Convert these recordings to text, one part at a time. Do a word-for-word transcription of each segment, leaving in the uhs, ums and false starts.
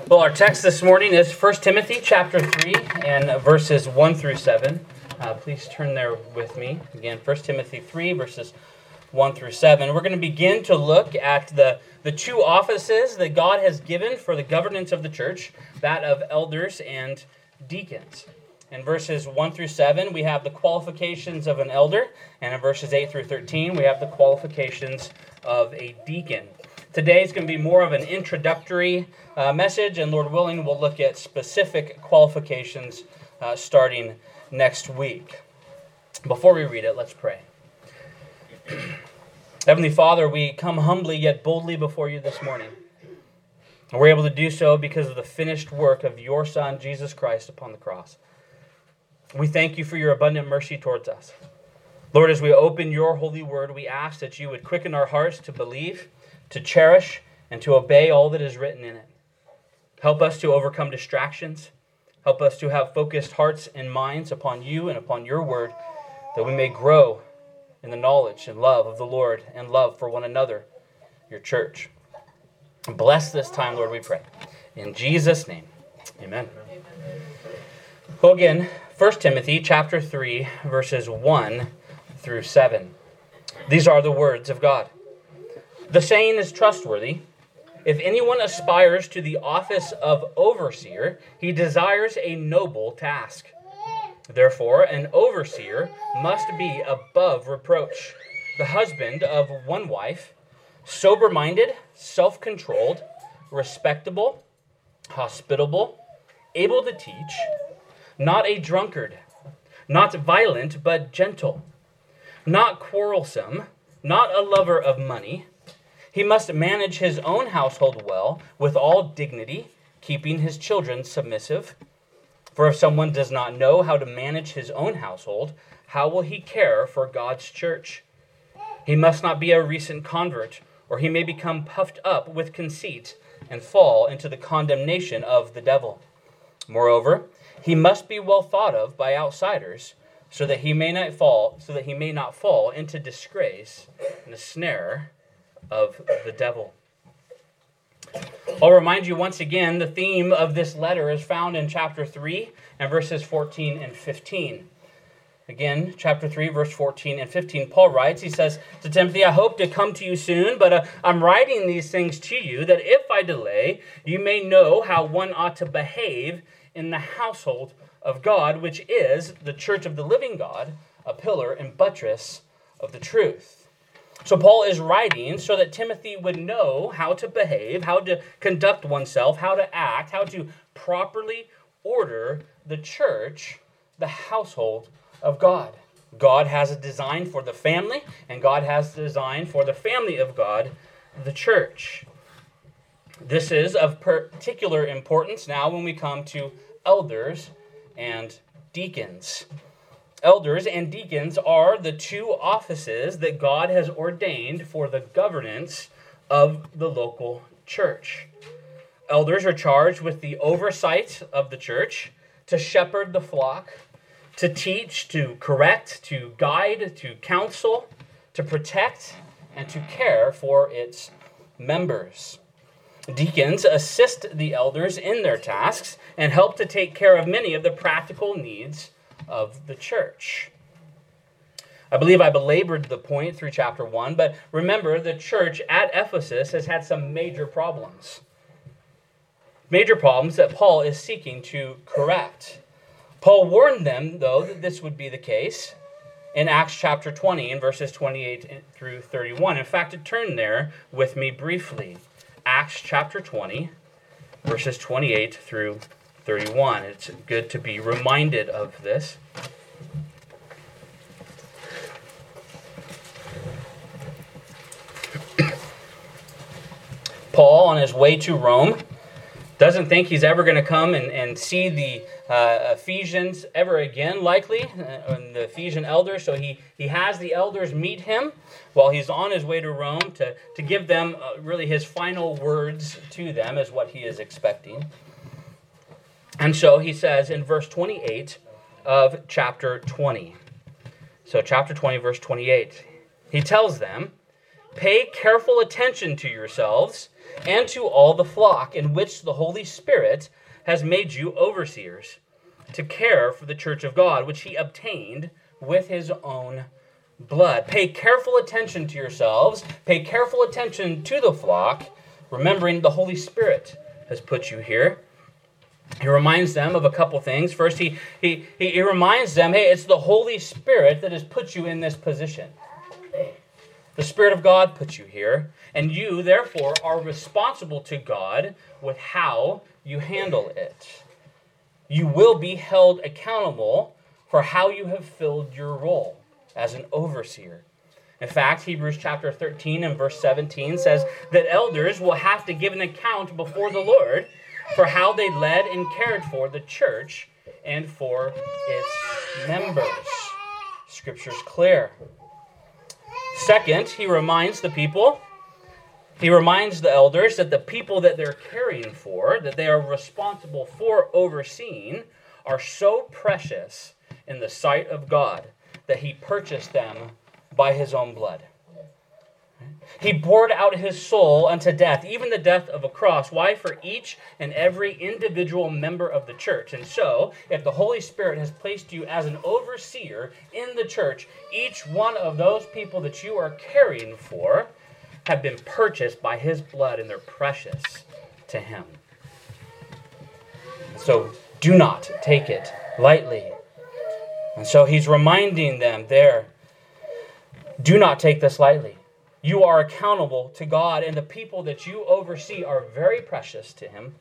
Well, our text this morning is First Timothy chapter three and verses one through seven. Uh, please turn there with me. Again, First Timothy three, verses one through seven. We're going to begin to look at the, the two offices that God has given for the governance of the church, that of elders and deacons. In verses one through seven, we have the qualifications of an elder, and in verses eight through thirteen, we have the qualifications of a deacon. Today is going to be more of an introductory uh, message, and Lord willing, we'll look at specific qualifications uh, starting next week. Before we read it, let's pray. Heavenly Father, we come humbly yet boldly before you this morning. And we're able to do so because of the finished work of your Son, Jesus Christ, upon the cross. We thank you for your abundant mercy towards us. Lord, as we open your holy word, we ask that you would quicken our hearts to believe, to cherish, and to obey all that is written in it. Help us to overcome distractions. Help us to have focused hearts and minds upon you and upon your word, that we may grow in the knowledge and love of the Lord and love for one another, your church. Bless this time, Lord, we pray. In Jesus' name, amen. Amen. Well, again, First Timothy chapter three, verses one through seven. These are the words of God. The saying is trustworthy. If anyone aspires to the office of overseer, he desires a noble task. Therefore, an overseer must be above reproach, the husband of one wife, sober-minded, self-controlled, respectable, hospitable, able to teach, not a drunkard, not violent but gentle, not quarrelsome, not a lover of money. He must manage his own household well, with all dignity, keeping his children submissive. For if someone does not know how to manage his own household, how will he care for God's church? He must not be a recent convert, or he may become puffed up with conceit and fall into the condemnation of the devil. Moreover, he must be well thought of by outsiders, so that he may not fall, so that he may not fall into disgrace and the snare of the devil. I'll remind you once again, the theme of this letter is found in chapter three and verses fourteen and fifteen. Again, chapter three, verse fourteen and fifteen, Paul writes, he says to Timothy, I hope to come to you soon, but uh, I'm writing these things to you, that if I delay, you may know how one ought to behave in the household of God, which is the church of the living God, a pillar and buttress of the truth. So Paul is writing so that Timothy would know how to behave, how to conduct oneself, how to act, how to properly order the church, the household of God. God has a design for the family, and God has a design for the family of God, the church. This is of particular importance now when we come to elders and deacons. Elders and deacons are the two offices that God has ordained for the governance of the local church. Elders are charged with the oversight of the church, to shepherd the flock, to teach, to correct, to guide, to counsel, to protect, and to care for its members. Deacons assist the elders in their tasks and help to take care of many of the practical needs of the church. I believe I belabored the point through chapter one, but remember, the church at Ephesus has had some major problems. Major problems that Paul is seeking to correct. Paul warned them, though, that this would be the case in Acts chapter twenty, in verses twenty-eight through thirty-one. In fact, turn there with me briefly. Acts chapter twenty, verses twenty-eight through thirty-one. It's good to be reminded of this. Paul, on his way to Rome, doesn't think he's ever going to come and, and see the uh, Ephesians ever again, likely, uh, and the Ephesian elders. So he, he has the elders meet him while he's on his way to Rome to, to give them uh, really his final words to them, is what he is expecting. And so he says in verse twenty-eight of chapter twenty. So chapter twenty, verse twenty-eight. He tells them, "Pay careful attention to yourselves and to all the flock in which the Holy Spirit has made you overseers, to care for the church of God, which he obtained with his own blood. Pay careful attention to yourselves. Pay careful attention to the flock, remembering the Holy Spirit has put you here. He reminds them of a couple things. First, he, he, he, he reminds them, hey, it's the Holy Spirit that has put you in this position. The Spirit of God put you here, and you, therefore, are responsible to God with how you handle it. You will be held accountable for how you have filled your role as an overseer. In fact, Hebrews chapter thirteen and verse seventeen says that elders will have to give an account before the Lord for how they led and cared for the church and for its members. Scripture's clear. Second, he reminds the people, he reminds the elders that the people that they're caring for, that they are responsible for overseeing, are so precious in the sight of God that he purchased them by his own blood. He poured out his soul unto death, even the death of a cross. Why? For each and every individual member of the church. And so, if the Holy Spirit has placed you as an overseer in the church, each one of those people that you are caring for have been purchased by his blood, and they're precious to him. So, do not take it lightly. And so he's reminding them there, do not take this lightly. You are accountable to God, and the people that you oversee are very precious to him.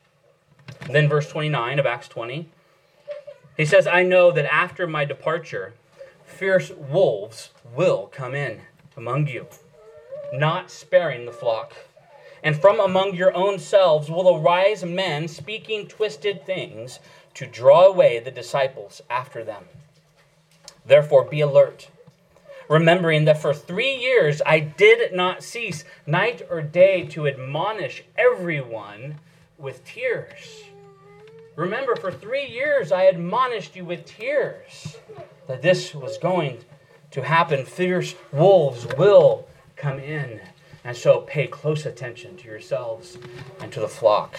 And then verse twenty-nine of Acts twenty, he says, I know that after my departure, fierce wolves will come in among you, not sparing the flock. And from among your own selves will arise men speaking twisted things to draw away the disciples after them. Therefore be alert, remembering that for three years I did not cease night or day to admonish everyone with tears. Remember, for three years I admonished you with tears that this was going to happen. Fierce wolves will come in. And so pay close attention to yourselves and to the flock.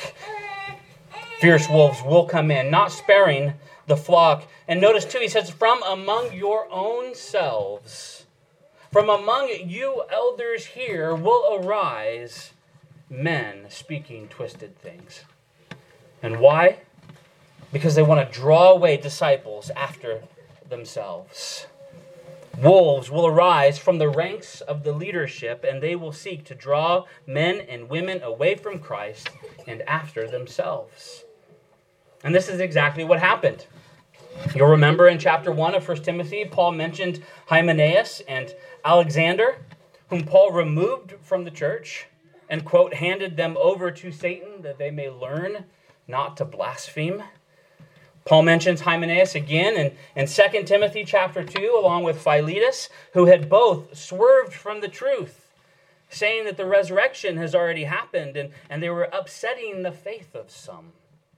Fierce wolves will come in, not sparing the flock. And notice too, he says, from among your own selves, from among you elders here will arise men speaking twisted things. And why? Because they want to draw away disciples after themselves. Wolves will arise from the ranks of the leadership, and they will seek to draw men and women away from Christ and after themselves. And this is exactly what happened. You'll remember in chapter one of First Timothy, Paul mentioned Hymenaeus and Alexander, whom Paul removed from the church and, quote, handed them over to Satan that they may learn not to blaspheme. Paul mentions Hymenaeus again in, in Second Timothy chapter two, along with Philetus, who had both swerved from the truth, saying that the resurrection has already happened, and, and they were upsetting the faith of some.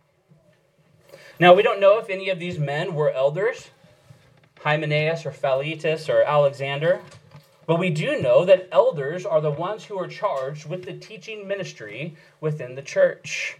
Now, we don't know if any of these men were elders, Hymenaeus or Philetus or Alexander, but we do know that elders are the ones who are charged with the teaching ministry within the church.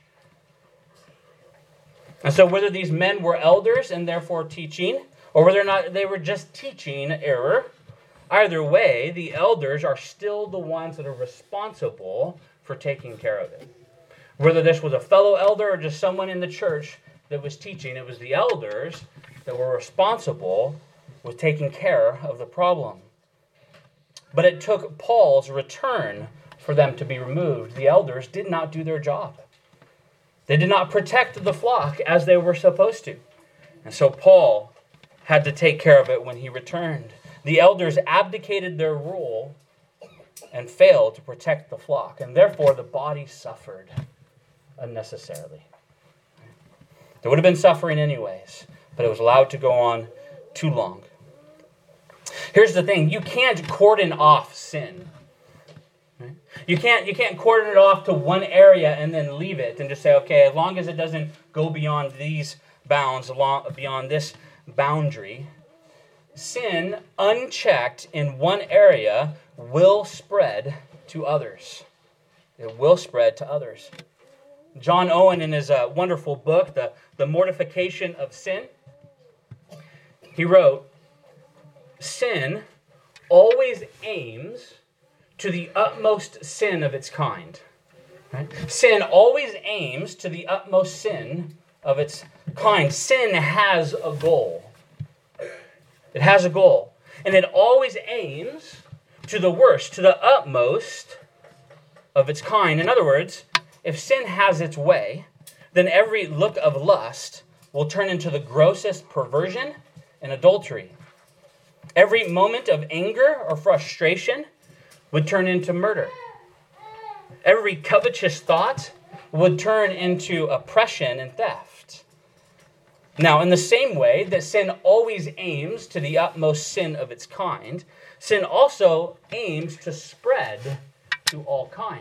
And so whether these men were elders and therefore teaching, or whether or not they were just teaching error, either way, the elders are still the ones that are responsible for taking care of it. Whether this was a fellow elder or just someone in the church that was teaching, it was the elders that were responsible with taking care of the problem. But it took Paul's return for them to be removed. The elders did not do their job. They did not protect the flock as they were supposed to. And so Paul had to take care of it when he returned. The elders abdicated their role and failed to protect the flock. And therefore the body suffered unnecessarily. There would have been suffering anyways, but it was allowed to go on too long. Here's the thing. You can't cordon off sin. You can't you can't cordon it off to one area and then leave it and just say, okay, as long as it doesn't go beyond these bounds, along beyond this boundary, sin unchecked in one area will spread to others. It will spread to others. John Owen, in his uh, wonderful book, the, the Mortification of Sin, he wrote, sin always aims to the utmost sin of its kind. Right? Sin always aims to the utmost sin of its kind. Sin has a goal. It has a goal. And it always aims to the worst, to the utmost of its kind. In other words, if sin has its way, then every look of lust will turn into the grossest perversion and adultery. Every moment of anger or frustration would turn into murder. Every covetous thought would turn into oppression and theft. Now, in the same way that sin always aims to the utmost sin of its kind, sin also aims to spread to all kinds.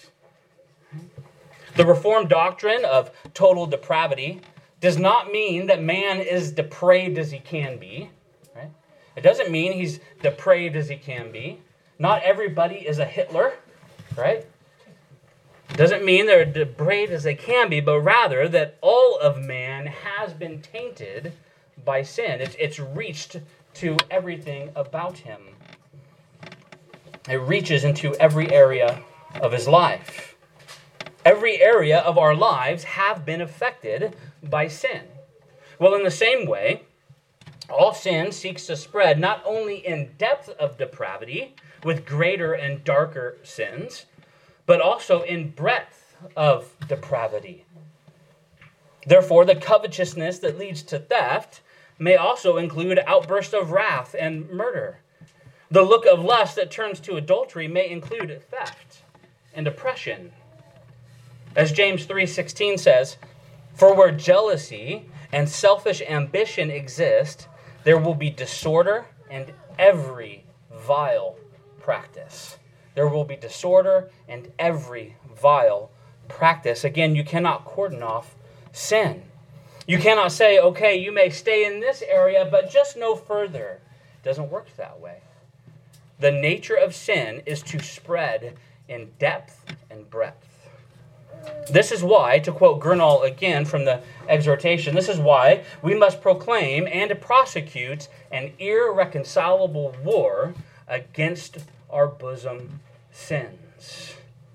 The Reformed doctrine of total depravity does not mean that man is depraved as he can be. Right? It doesn't mean he's depraved as he can be. Not everybody is a Hitler, right? It doesn't mean they're depraved as they can be, but rather that all of man has been tainted by sin. It's, it's reached to everything about him. It reaches into every area of his life. Every area of our lives have been affected by sin. Well, in the same way, all sin seeks to spread not only in depth of depravity with greater and darker sins, but also in breadth of depravity. Therefore, the covetousness that leads to theft may also include outbursts of wrath and murder. The look of lust that turns to adultery may include theft and oppression. As James three sixteen says, "For where jealousy and selfish ambition exist, there will be disorder and every vile practice." There will be disorder and every vile practice. Again, you cannot cordon off sin. You cannot say, okay, you may stay in this area, but just no further. It doesn't work that way. The nature of sin is to spread in depth and breadth. This is why, to quote Gurnall again from the exhortation, this is why we must proclaim and prosecute an irreconcilable war against our bosom sins.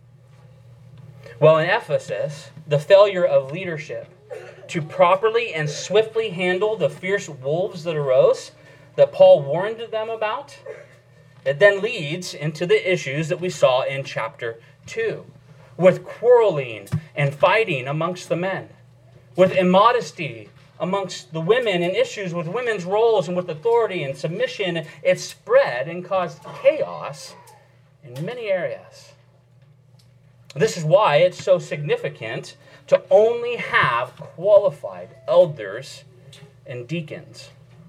Well, in Ephesus, the failure of leadership to properly and swiftly handle the fierce wolves that arose, that Paul warned them about, it then leads into the issues that we saw in chapter two. With quarreling and fighting amongst the men, with immodesty amongst the women, and issues with women's roles and with authority and submission, it spread and caused chaos in many areas. This is why it's so significant to only have qualified elders and deacons.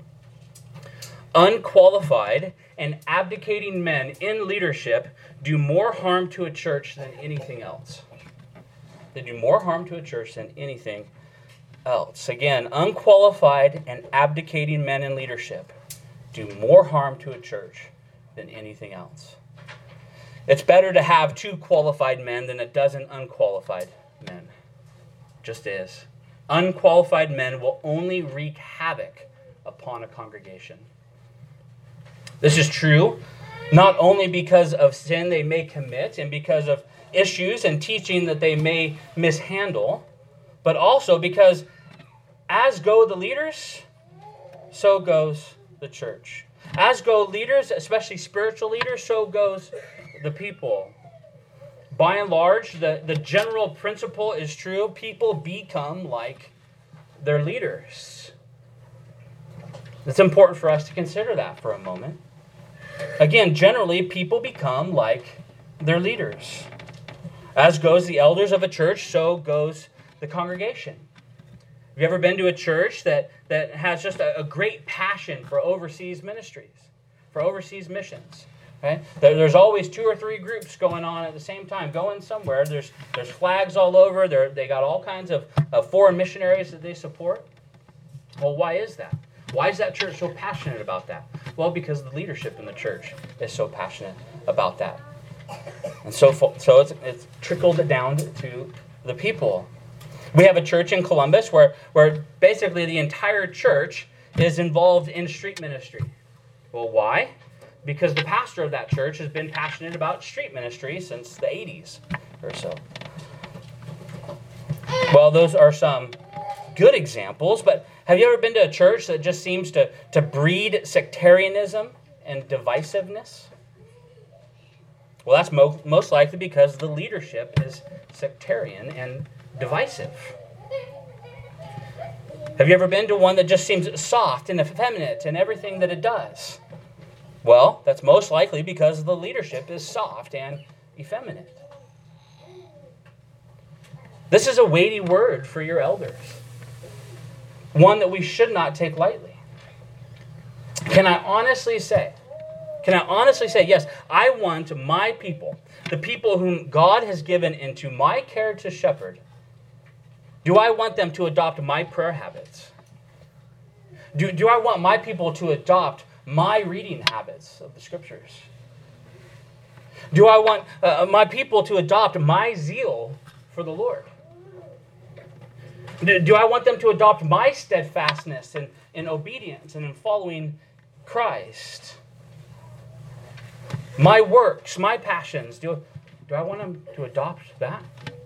Unqualified and abdicating men in leadership do more harm to a church than anything else. They do more harm to a church than anything else. Again, unqualified and abdicating men in leadership do more harm to a church than anything else. It's better to have two qualified men than a dozen unqualified men. Just is. Unqualified men will only wreak havoc upon a congregation. This is true not only because of sin they may commit and because of issues and teaching that they may mishandle, but also because as go the leaders, so goes the church. As go leaders, especially spiritual leaders, so goes the people. By and large, the, the general principle is true. People become like their leaders. It's important for us to consider that for a moment. Again, generally, people become like their leaders. As goes the elders of a church, so goes the congregation. Have you ever been to a church that, that has just a, a great passion for overseas ministries, for overseas missions? Right? There, there's always two or three groups going on at the same time, going somewhere. There's there's flags all over. They're, they got all kinds of, of foreign missionaries that they support. Well, why is that? Why is that church so passionate about that? Well, because the leadership in the church is so passionate about that. And so, so it's, it's trickled down to the people. We have a church in Columbus where, where basically the entire church is involved in street ministry. Well, why? Because the pastor of that church has been passionate about street ministry since the eighties or so. Well, those are some good examples, but have you ever been to a church that just seems to, to breed sectarianism and divisiveness? Well, that's mo- most likely because the leadership is sectarian and divisive. Have you ever been to one that just seems soft and effeminate in everything that it does? Well, that's most likely because the leadership is soft and effeminate. This is a weighty word for your elders, one that we should not take lightly. Can I honestly say, can I honestly say, yes, I want my people, the people whom God has given into my care to shepherd, do I want them to adopt my prayer habits? Do, do I want my people to adopt my reading habits of the Scriptures? Do I want uh, my people to adopt my zeal for the Lord? Do, do I want them to adopt my steadfastness in, in obedience and in following Christ? My works, my passions, do, do I want them to adopt that?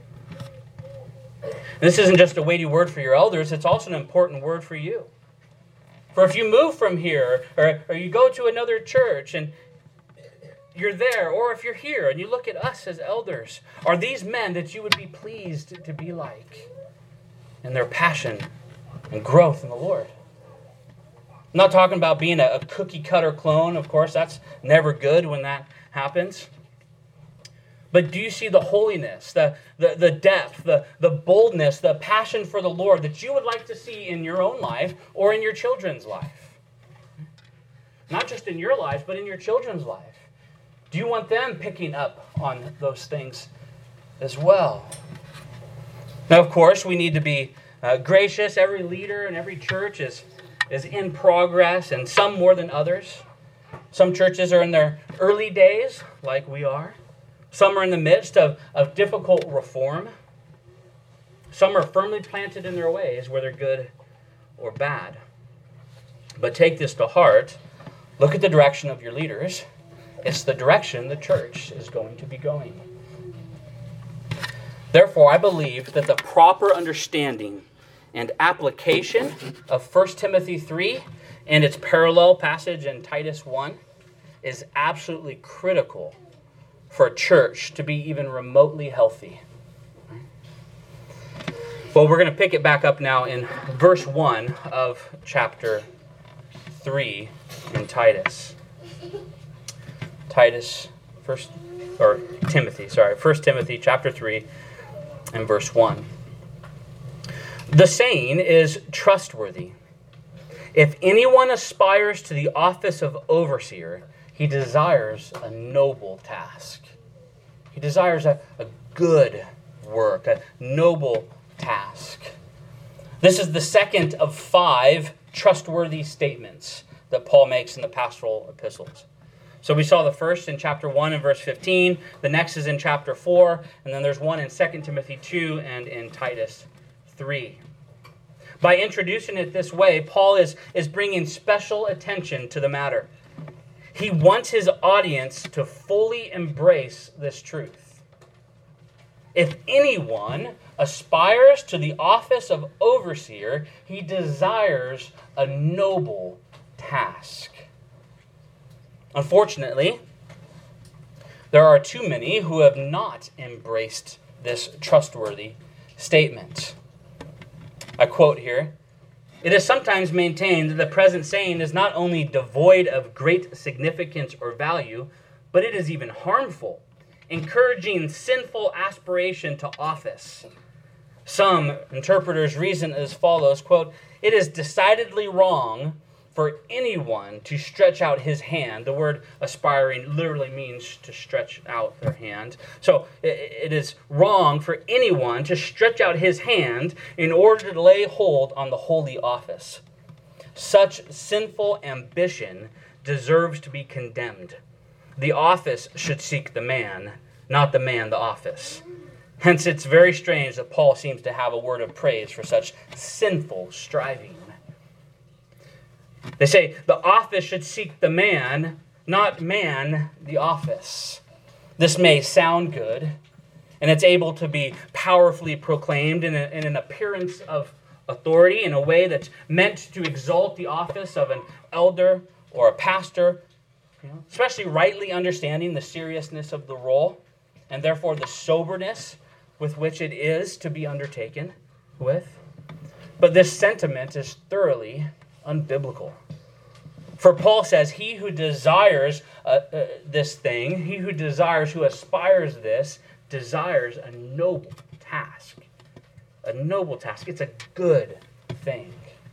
This isn't just a weighty word for your elders, it's also an important word for you. For if you move from here, or, or you go to another church and you're there, or if you're here and you look at us as elders, are these men that you would be pleased to be like in their passion and growth in the Lord? I'm not talking about being a, a cookie cutter clone, of course, that's never good when that happens. But do you see the holiness, the, the, the depth, the, the boldness, the passion for the Lord that you would like to see in your own life or in your children's life? Not just in your life, but in your children's life. Do you want them picking up on those things as well? Now, of course, we need to be uh, gracious. Every leader in every church is, is in progress, and some more than others. Some churches are in their early days, like we are. Some are in the midst of, of difficult reform. Some are firmly planted in their ways, whether good or bad. But take this to heart. Look at the direction of your leaders. It's the direction the church is going to be going. Therefore, I believe that the proper understanding and application of First Timothy three and its parallel passage in Titus one is absolutely critical for a church to be even remotely healthy. Well, we're going to pick it back up now in verse one of chapter three in Titus. Titus, first, or Timothy, sorry, First Timothy chapter three and verse one. The saying is trustworthy. If anyone aspires to the office of overseer, he desires a noble task. He desires a, a good work, a noble task. This is the second of five trustworthy statements that Paul makes in the pastoral epistles. So we saw the first in chapter one and verse fifteen. The next is in chapter four. And then there's one in Second Timothy two and in Titus three. By introducing it this way, Paul is, is bringing special attention to the matter. He wants his audience to fully embrace this truth. If anyone aspires to the office of overseer, he desires a noble task. Unfortunately, there are too many who have not embraced this trustworthy statement. I quote here, "It is sometimes maintained that the present saying is not only devoid of great significance or value, but it is even harmful, encouraging sinful aspiration to office. Some interpreters reason as follows, quote, "It is decidedly wrong for anyone to stretch out his hand." The word aspiring literally means to stretch out their hand. So it is wrong for anyone to stretch out his hand in order to lay hold on the holy office. Such sinful ambition deserves to be condemned. the office should seek the man, not the man the office. Hence, it's very strange that Paul seems to have a word of praise for such sinful striving. They say the office should seek the man, not man the office. This may sound good, and it's able to be powerfully proclaimed in, a, in an appearance of authority in a way that's meant to exalt the office of an elder or a pastor, you know, especially rightly understanding the seriousness of the role and therefore the soberness with which it is to be undertaken with. But this sentiment is thoroughly unbiblical. For Paul says, he who desires uh, uh, this thing, he who desires, who aspires this, desires a noble task. A noble task. It's a good thing.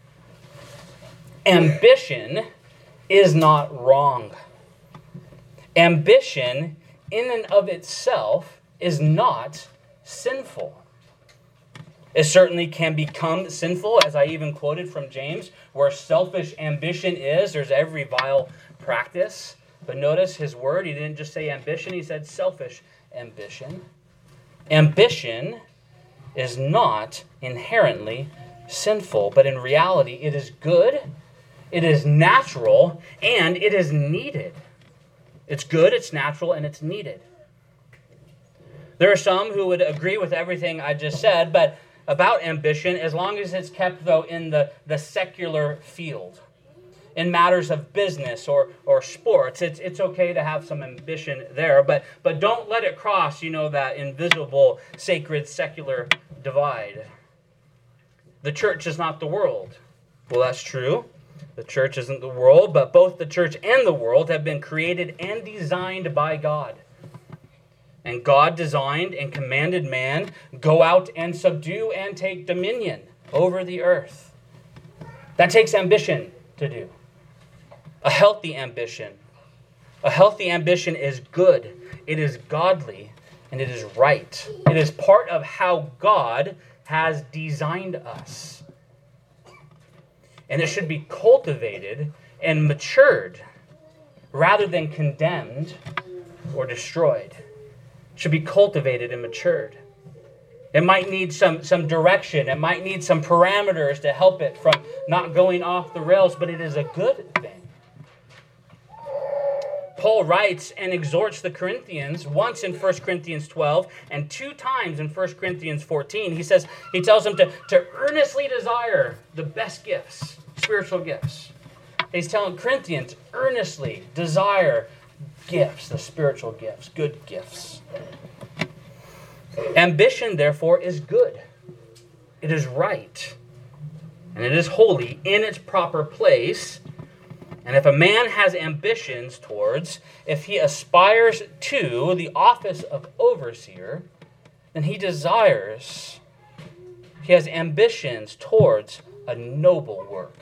Ambition is not wrong. Ambition in and of itself is not sinful. It certainly can become sinful, as I even quoted from James, where selfish ambition is, there's every vile practice. But notice his word, he didn't just say ambition, he said selfish ambition. Ambition is not inherently sinful, but in reality it is good, it is natural, and it is needed. It's good, it's natural, and it's needed. There are some who would agree with everything I just said, but about ambition, as long as it's kept, though, in the, the secular field. In matters of business or, or sports, it's it's okay to have some ambition there, but, but don't let it cross, you know, that invisible, sacred, secular divide. The church is not the world. Well, that's true. The church isn't the world, but both the church and the world have been created and designed by God. And God designed and commanded man, go out and subdue and take dominion over the earth. That takes ambition to do. A healthy ambition. A healthy ambition is good. It is godly. And it is right. It is part of how God has designed us. And it should be cultivated and matured rather than condemned or destroyed. Should be cultivated and matured. It might need some, some direction. It might need some parameters to help it from not going off the rails, but it is a good thing. Paul writes and exhorts the Corinthians once in First Corinthians twelve and two times in First Corinthians fourteen. He says, he tells them to, to earnestly desire the best gifts, spiritual gifts. He's telling Corinthians, earnestly desire gifts, the spiritual gifts, good gifts. Ambition, therefore, is good. It is right. And it is holy in its proper place. And if a man has ambitions towards, if he aspires to the office of overseer, then he desires, he has ambitions towards a noble work.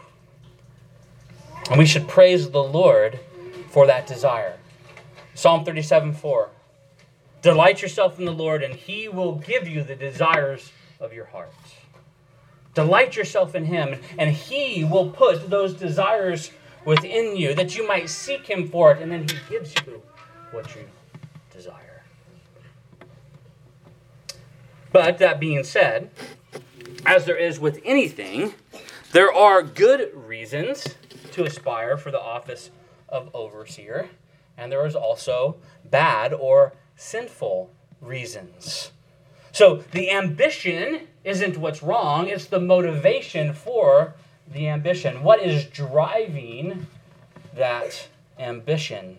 And we should praise the Lord for that desire. Psalm thirty-seven four. Delight yourself in the Lord, and he will give you the desires of your heart. Delight yourself in him, and he will put those desires within you, that you might seek him for it, and then he gives you what you desire. But that being said, as there is with anything, there are good reasons to aspire for the office of overseer, and there is also bad or sinful reasons. So the ambition isn't what's wrong, it's the motivation for the ambition. What is driving that ambition?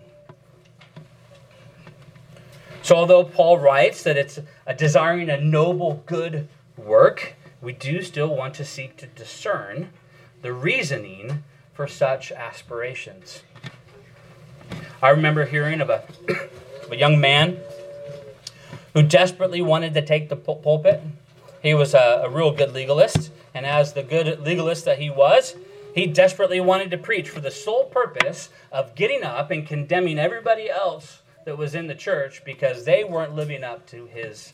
So although Paul writes that it's a desiring a noble good work, we do still want to seek to discern the reasoning for such aspirations. I remember hearing of a, of a young man who desperately wanted to take the pul- pulpit. He was a, a real good legalist, and as the good legalist that he was, he desperately wanted to preach for the sole purpose of getting up and condemning everybody else that was in the church because they weren't living up to his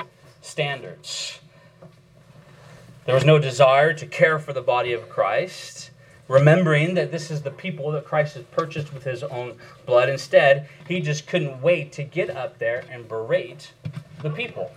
standards. There was no desire to care for the body of Christ. remembering that this is the people that Christ has purchased with his own blood. Instead, he just couldn't wait to get up there and berate the people.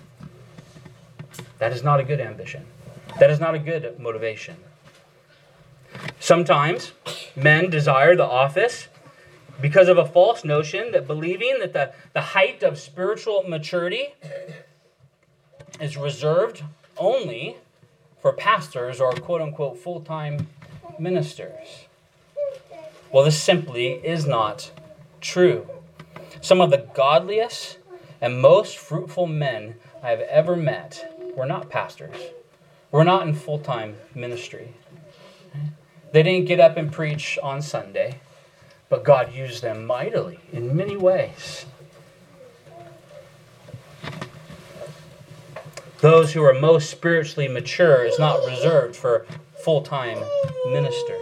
That is not a good ambition. That is not a good motivation. Sometimes men desire the office because of a false notion that believing that the, the height of spiritual maturity is reserved only for pastors or quote-unquote full-time ministers. Well, this simply is not true. Some of the godliest and most fruitful men I have ever met were not pastors. Were not in full-time ministry. They didn't get up and preach on Sunday, but God used them mightily in many ways. Those who are most spiritually mature is not reserved for full-time ministers.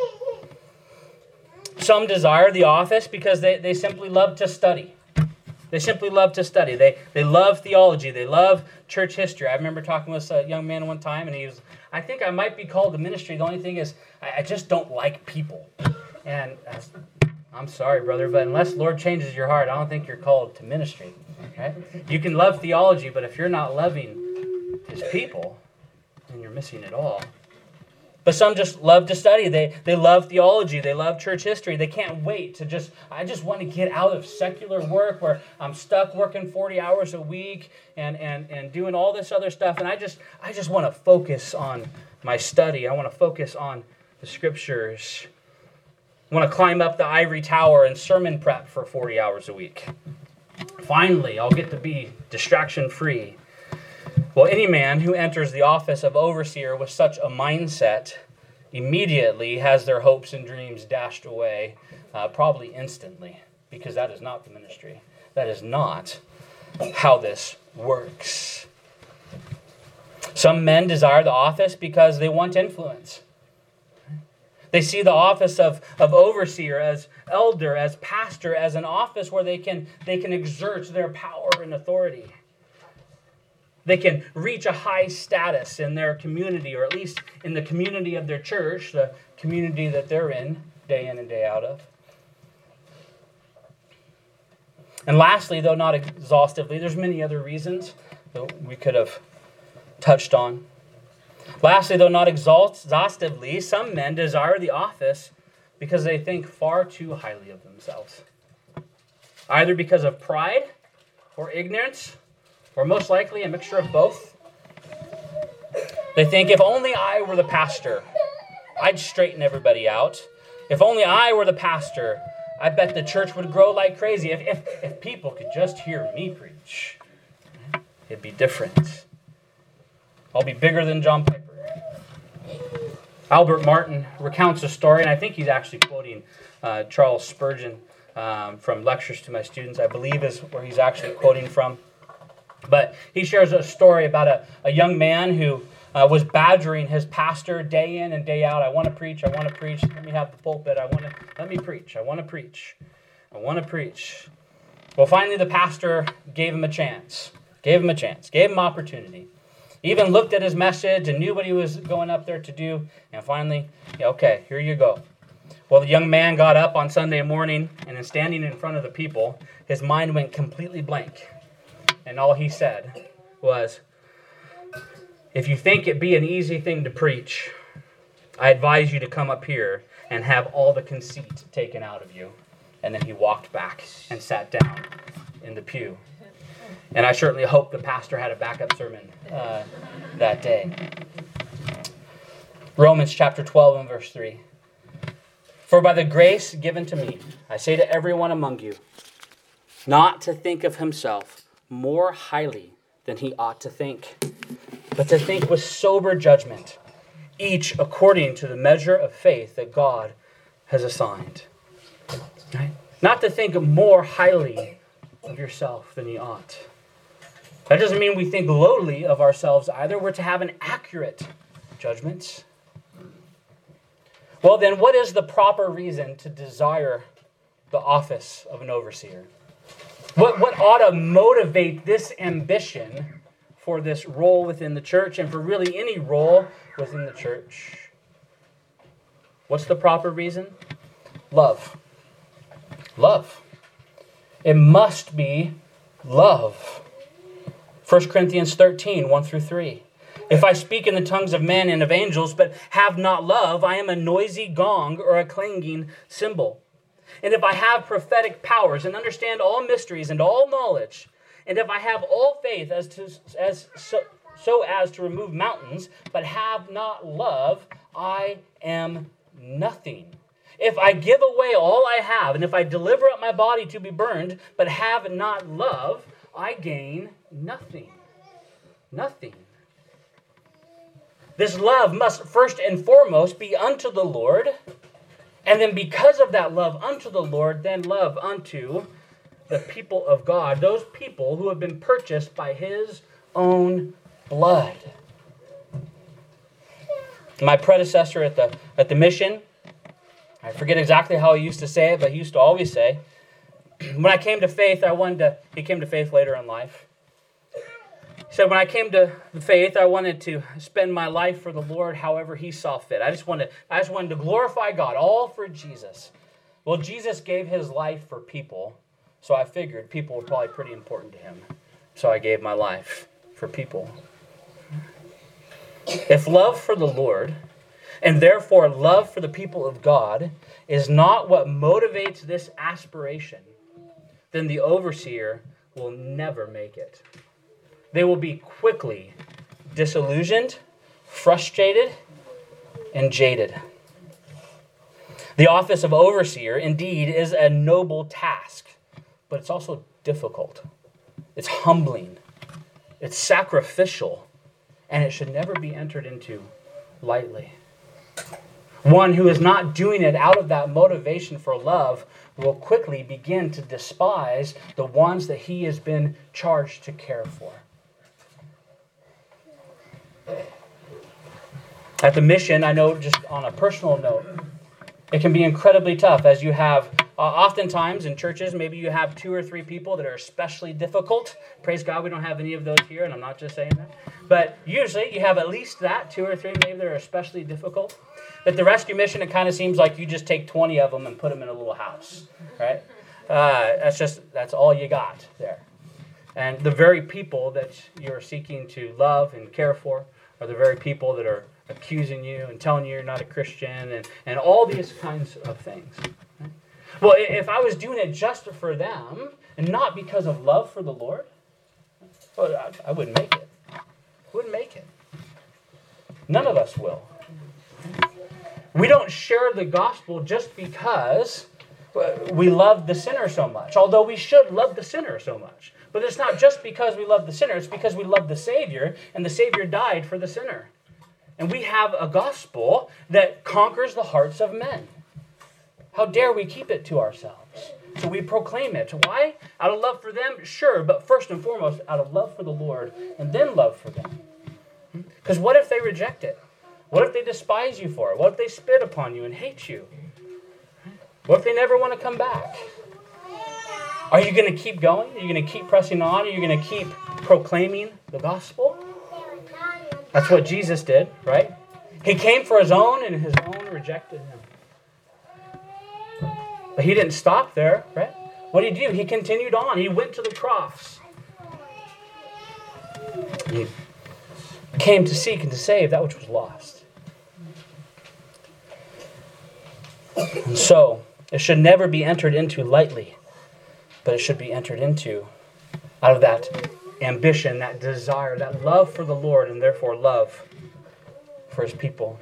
Some desire the office because they, they simply love to study. They simply love to study. They they love theology. They love church history. I remember talking with a young man one time, and he was, I think I might be called to ministry. The only thing is, I, I just don't like people. And I was, I'm sorry, brother, but unless Lord changes your heart, I don't think you're called to ministry. Okay? You can love theology, but if you're not loving his people, then you're missing it all. But some just love to study. They they love theology. They love church history. They can't wait to just, I just want to get out of secular work where I'm stuck working forty hours a week and, and, and doing all this other stuff. And I just I just want to focus on my study. I want to focus on the scriptures. I want to climb up the ivory tower and sermon prep for forty hours a week. Finally, I'll get to be distraction-free. Well, any man who enters the office of overseer with such a mindset immediately has their hopes and dreams dashed away, uh, probably instantly, because that is not the ministry. That is not how this works. Some men desire the office because they want influence. They see the office of, of overseer, as elder, as pastor, as an office where they can, they can exert their power and authority. They can reach a high status in their community, or at least in the community of their church, the community that they're in, day in and day out of. And lastly, though not exhaustively, there's many other reasons that we could have touched on. Lastly, though not exhaustively, some men desire the office because they think far too highly of themselves. Either because of pride or ignorance, or most likely a mixture of both. They think, if only I were the pastor, I'd straighten everybody out. If only I were the pastor, I bet the church would grow like crazy. If, if, if people could just hear me preach, it'd be different. I'll be bigger than John Piper. Albert Martin recounts a story, and I think he's actually quoting uh, Charles Spurgeon um, from Lectures to My Students, I believe is where he's actually quoting from. But he shares a story about a, a young man who uh, was badgering his pastor day in and day out. I want to preach, I want to preach. Let me have the pulpit. I want to, let me preach. I want to preach. I want to preach. Well, finally the pastor gave him a chance. Gave him a chance. Gave him opportunity. Even looked at his message and knew what he was going up there to do. And finally, yeah, okay, here you go. Well, the young man got up on Sunday morning, and in standing in front of the people, his mind went completely blank. And all he said was, if you think it be an easy thing to preach, I advise you to come up here and have all the conceit taken out of you. And then he walked back and sat down in the pew. And I certainly hope the pastor had a backup sermon uh, that day. Romans chapter twelve and verse three. For by the grace given to me, I say to everyone among you, not to think of himself more highly than he ought to think, but to think with sober judgment, each according to the measure of faith that God has assigned. Right? Not to think more highly of yourself than you ought. That doesn't mean we think lowly of ourselves either. We're to have an accurate judgment. Well, then, what is the proper reason to desire the office of an overseer? What, what ought to motivate this ambition for this role within the church and for really any role within the church? What's the proper reason? Love. Love. It must be love. First Corinthians thirteen, one through three. If I speak in the tongues of men and of angels, but have not love, I am a noisy gong or a clanging cymbal. And if I have prophetic powers and understand all mysteries and all knowledge, and if I have all faith as to as so, so as to remove mountains, but have not love, I am nothing. If I give away all I have, and if I deliver up my body to be burned, but have not love, I gain nothing. Nothing. This love must first and foremost be unto the Lord, and then because of that love unto the Lord, then love unto the people of God, those people who have been purchased by His own blood. My predecessor at the at the mission, I forget exactly how he used to say it, but he used to always say, when I came to faith, I wanted to, he came to faith later in life. He said, when I came to the faith, I wanted to spend my life for the Lord however He saw fit. I just wanted, I just wanted to glorify God, all for Jesus. Well, Jesus gave His life for people, so I figured people were probably pretty important to Him. So I gave my life for people. If love for the Lord, and therefore love for the people of God, is not what motivates this aspiration, then the overseer will never make it. They will be quickly disillusioned, frustrated, and jaded. The office of overseer, indeed, is a noble task, but it's also difficult. It's humbling. It's sacrificial, and it should never be entered into lightly. One who is not doing it out of that motivation for love will quickly begin to despise the ones that he has been charged to care for. At the mission, I know just on a personal note, it can be incredibly tough as you have, uh, oftentimes in churches, maybe you have two or three people that are especially difficult. Praise God, we don't have any of those here, and I'm not just saying that. But usually you have at least that, two or three maybe that are especially difficult. At the rescue mission, it kind of seems like you just take twenty of them and put them in a little house, right? Uh, that's just, that's all you got there. And the very people that you're seeking to love and care for are the very people that are accusing you and telling you you're not a Christian and, and all these kinds of things. Right? Well, if I was doing it just for them and not because of love for the Lord, well, I, I wouldn't make it. Wouldn't make it. None of us will. We don't share the gospel just because we love the sinner so much, although we should love the sinner so much. But it's not just because we love the sinner, it's because we love the Savior, and the Savior died for the sinner. And we have a gospel that conquers the hearts of men. How dare we keep it to ourselves? So we proclaim it. Why? Out of love for them? Sure, but first and foremost, out of love for the Lord, and then love for them. Because what if they reject it? What if they despise you for it? What if they spit upon you and hate you? What if they never want to come back? Are you going to keep going? Are you going to keep pressing on? Are you going to keep proclaiming the gospel? That's what Jesus did, right? He came for His own, and His own rejected Him. But He didn't stop there, right? What did He do? He continued on. He went to the cross. He came to seek and to save that which was lost. And so, it should never be entered into lightly, but it should be entered into out of that ambition, that desire, that love for the Lord, and therefore love for His people.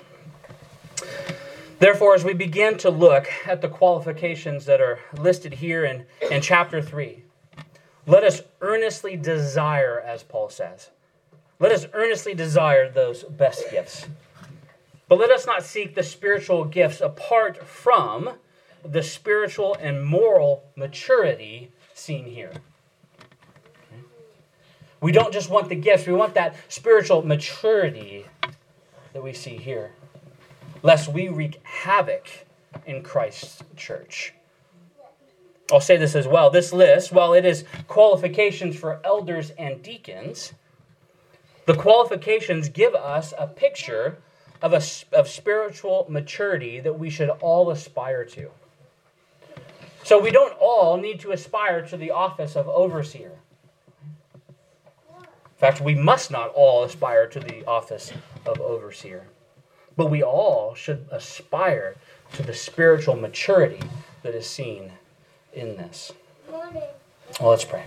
Therefore, as we begin to look at the qualifications that are listed here in, in chapter three, let us earnestly desire, as Paul says, let us earnestly desire those best gifts. But let us not seek the spiritual gifts apart from the spiritual and moral maturity seen here. Okay? We don't just want the gifts, we want that spiritual maturity that we see here, lest we wreak havoc in Christ's church. I'll say this as well. This list, while it is qualifications for elders and deacons, the qualifications give us a picture of, a, of spiritual maturity that we should all aspire to. So we don't all need to aspire to the office of overseer. In fact, we must not all aspire to the office of overseer. But we all should aspire to the spiritual maturity that is seen in this. Well, let's pray.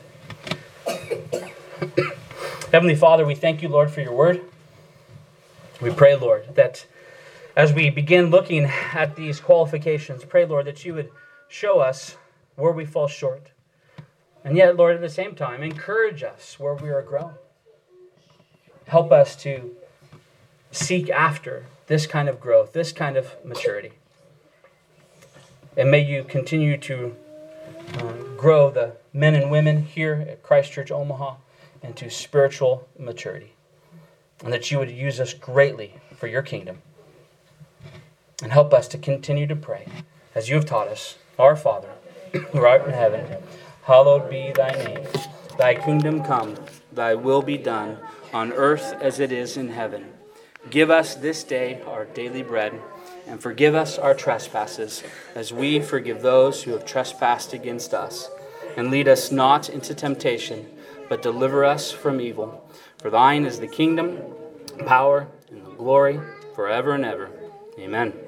Heavenly Father, we thank you, Lord, for your word. We pray, Lord, that as we begin looking at these qualifications, pray, Lord, that you would show us where we fall short. And yet, Lord, at the same time, encourage us where we are growing. Help us to seek after this kind of growth, this kind of maturity. And may you continue to uh, grow the men and women here at Christ Church Omaha into spiritual maturity. And that you would use us greatly for your kingdom. And help us to continue to pray, as you have taught us, Our Father, who art in heaven, hallowed be thy name. Thy kingdom come, thy will be done, on earth as it is in heaven. Give us this day our daily bread, and forgive us our trespasses, as we forgive those who have trespassed against us. And lead us not into temptation, but deliver us from evil. For thine is the kingdom, power, and the glory, forever and ever. Amen.